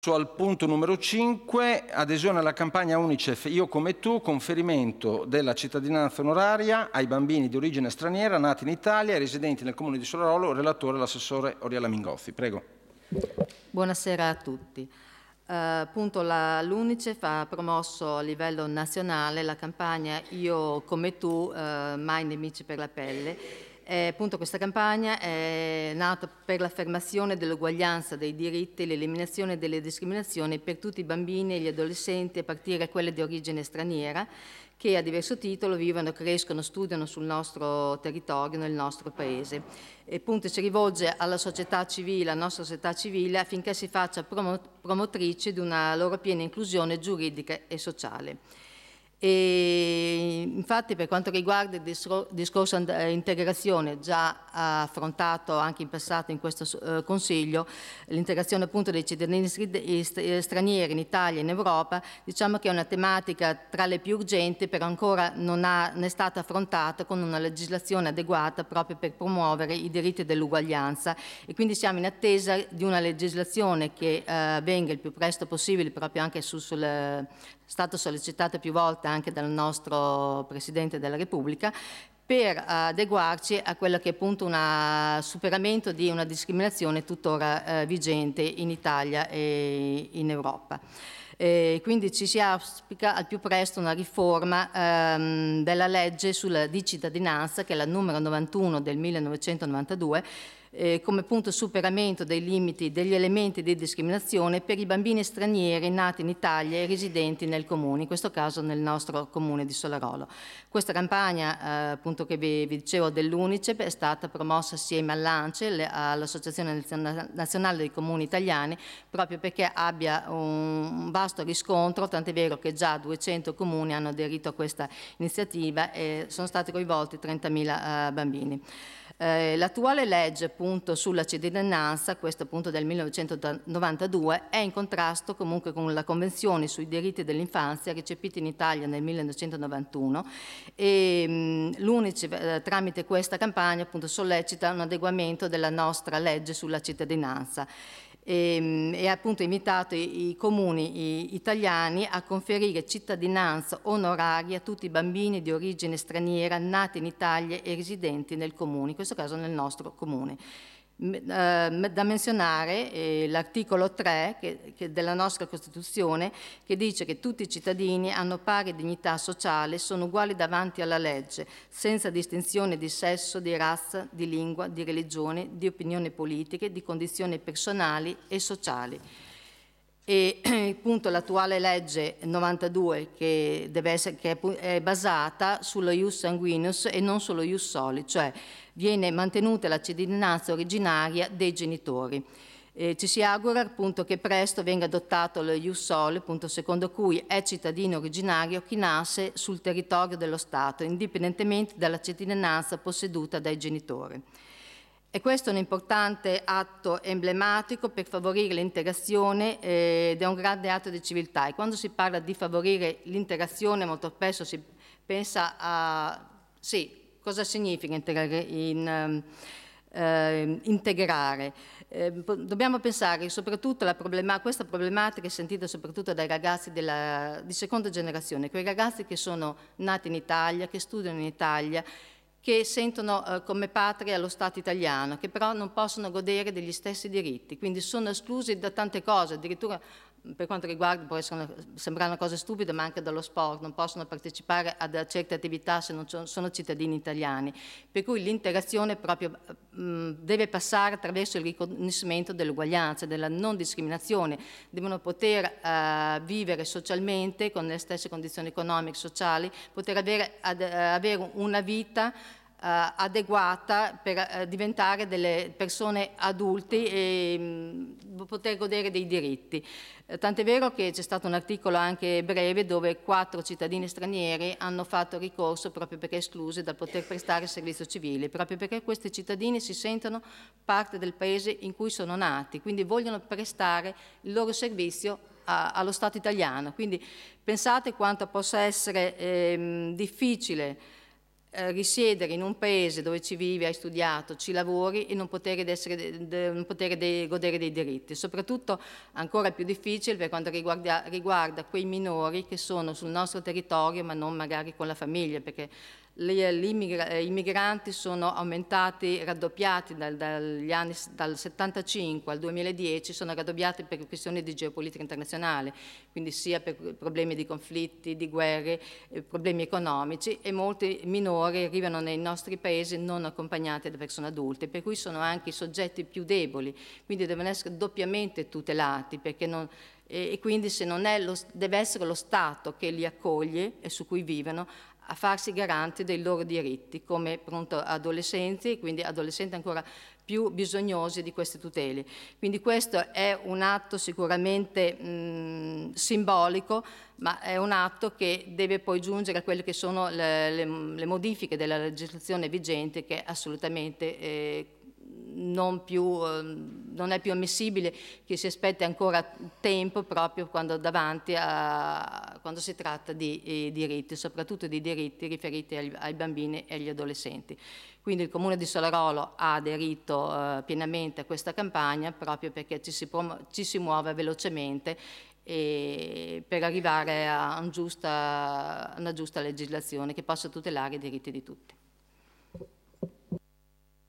Al punto numero 5, adesione alla campagna UNICEF Io come tu, conferimento della cittadinanza onoraria ai bambini di origine straniera nati in Italia e residenti nel comune di Solarolo, relatore l'assessore Oriella Mingozzi. Prego. Buonasera a tutti. L'UNICEF ha promosso a livello nazionale la campagna Io come tu, mai nemici per la pelle. Questa campagna è nata per l'affermazione dell'uguaglianza dei diritti e l'eliminazione delle discriminazioni per tutti i bambini e gli adolescenti, a partire da quelli di origine straniera, che a diverso titolo vivono, crescono, studiano sul nostro territorio, nel nostro paese. E si rivolge alla società civile, alla nostra società civile, affinché si faccia promotrice di una loro piena inclusione giuridica e sociale. E infatti, per quanto riguarda il discorso integrazione, già affrontato anche in passato in questo Consiglio, l'integrazione appunto dei cittadini stranieri in Italia e in Europa, diciamo che è una tematica tra le più urgenti, però ancora non è stata affrontata con una legislazione adeguata proprio per promuovere i diritti dell'uguaglianza, e quindi siamo in attesa di una legislazione che venga il più presto possibile, proprio anche stato sollecitato più volte anche dal nostro Presidente della Repubblica, per adeguarci a quello che è appunto un superamento di una discriminazione tuttora vigente in Italia e in Europa. Quindi ci si auspica al più presto una riforma della legge di cittadinanza, che è la numero 91 del 1992, come punto superamento dei limiti degli elementi di discriminazione per i bambini stranieri nati in Italia e residenti nel comune, in questo caso nel nostro comune di Solarolo. Questa campagna, appunto, che vi dicevo dell'UNICEF, è stata promossa assieme all'ANCE, all'Associazione Nazionale dei Comuni Italiani, proprio perché abbia un vasto riscontro, tant'è vero che già 200 comuni hanno aderito a questa iniziativa e sono stati coinvolti 30.000 bambini. L'attuale legge appunto sulla cittadinanza, questa appunto del 1992, è in contrasto comunque con la Convenzione sui diritti dell'infanzia recepita in Italia nel 1991, e l'UNICEF tramite questa campagna appunto sollecita un adeguamento della nostra legge sulla cittadinanza. E ha appunto invitato i comuni italiani a conferire cittadinanza onoraria a tutti i bambini di origine straniera nati in Italia e residenti nel comune, in questo caso nel nostro comune. Da menzionare l'articolo 3 della nostra Costituzione, che dice che tutti i cittadini hanno pari dignità sociale, sono uguali davanti alla legge, senza distinzione di sesso, di razza, di lingua, di religione, di opinioni politiche, di condizioni personali e sociali. E appunto l'attuale legge 92 che è basata sullo ius sanguinis e non sullo ius soli, cioè viene mantenuta la cittadinanza originaria dei genitori. Ci si augura appunto che presto venga adottato lo ius soli, appunto, secondo cui è cittadino originario chi nasce sul territorio dello Stato, indipendentemente dalla cittadinanza posseduta dai genitori. E questo è un importante atto emblematico per favorire l'integrazione ed è un grande atto di civiltà. E quando si parla di favorire l'integrazione, molto spesso si pensa a cosa significa integrare. Dobbiamo pensare soprattutto questa problematica è sentita soprattutto dai ragazzi di seconda generazione, quei ragazzi che sono nati in Italia, che studiano in Italia, che sentono come patria lo Stato italiano, che però non possono godere degli stessi diritti, quindi sono esclusi da tante cose, addirittura per quanto riguarda, può sembrare una cosa stupida, ma anche dallo sport, non possono partecipare a certe attività se non sono cittadini italiani, per cui l'integrazione proprio deve passare attraverso il riconoscimento dell'uguaglianza, della non discriminazione, devono poter vivere socialmente con le stesse condizioni economiche, sociali, poter avere una vita adeguata per diventare delle persone adulti e poter godere dei diritti. Tant'è vero che c'è stato un articolo anche breve dove 4 cittadini stranieri hanno fatto ricorso proprio perché esclusi dal poter prestare il servizio civile, proprio perché questi cittadini si sentono parte del paese in cui sono nati, quindi vogliono prestare il loro servizio allo Stato italiano. Quindi pensate quanto possa essere difficile risiedere in un paese dove ci vivi, hai studiato, ci lavori e non poter godere dei diritti. Soprattutto ancora più difficile per quanto riguarda quei minori che sono sul nostro territorio ma non magari con la famiglia, perché i migranti sono aumentati, raddoppiati dal 75 al 2010, sono raddoppiati per questioni di geopolitica internazionale, quindi sia per problemi di conflitti, di guerre, problemi economici, e molti minori arrivano nei nostri paesi non accompagnati da persone adulte, per cui sono anche i soggetti più deboli, quindi devono essere doppiamente tutelati, perché e quindi se non è deve essere lo Stato che li accoglie e su cui vivono a farsi garanti dei loro diritti come appunto adolescenti, quindi adolescenti ancora più bisognosi di queste tutele. Quindi questo è un atto sicuramente simbolico, ma è un atto che deve poi giungere a quelle che sono le modifiche della legislazione vigente, che assolutamente non è più ammissibile che si aspetti ancora tempo proprio quando si tratta di diritti, soprattutto di diritti riferiti ai bambini e agli adolescenti. Quindi il Comune di Solarolo ha aderito pienamente a questa campagna proprio perché ci si muove velocemente per arrivare a una giusta legislazione che possa tutelare i diritti di tutti.